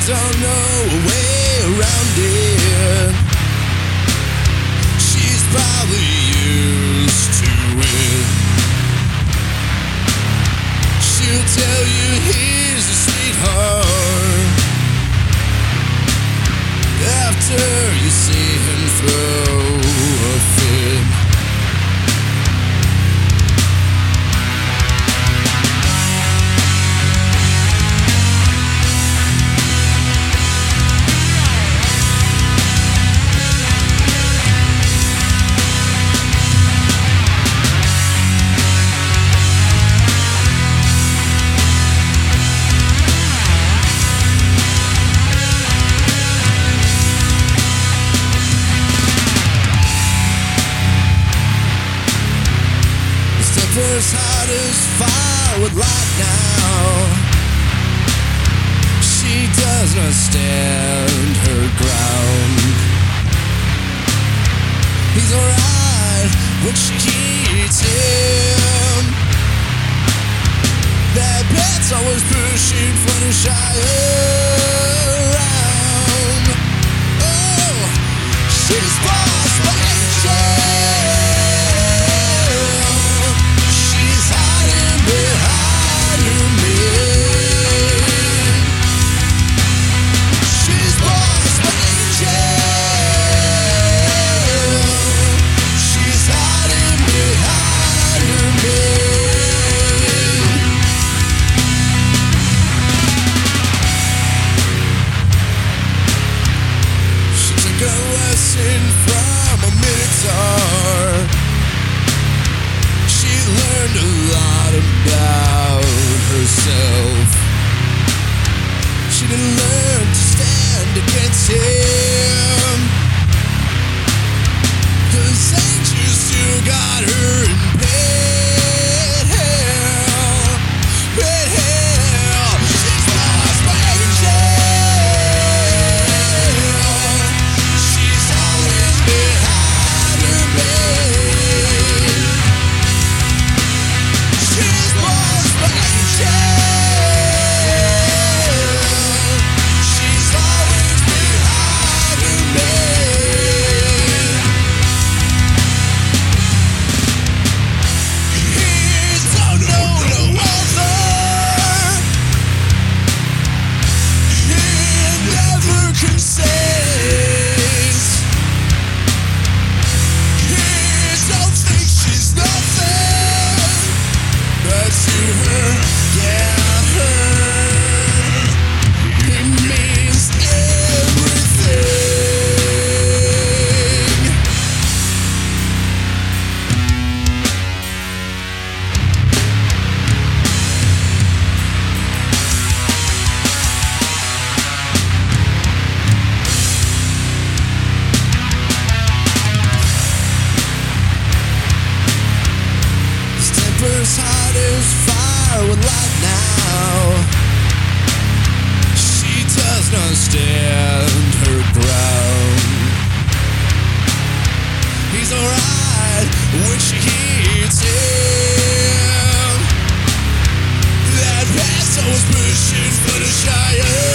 don't know a way around it. She's probably used to it. She'll tell you he's a sweetheart after you see him throw a fit. First heart is fire with light now. She does not stand her ground. He's alright when she heats him. That pet's always pushing for the shy around. Oh, she's boss by angel. From a minotaur, she learned a lot about herself. She didn't learn to stand against him, 'cause angel still got her in bed hell, bed hell. She's lost by angel. First heart is fire with light now. She does not stand her ground. He's alright when she heats him. That pesto is pushing for the Shire.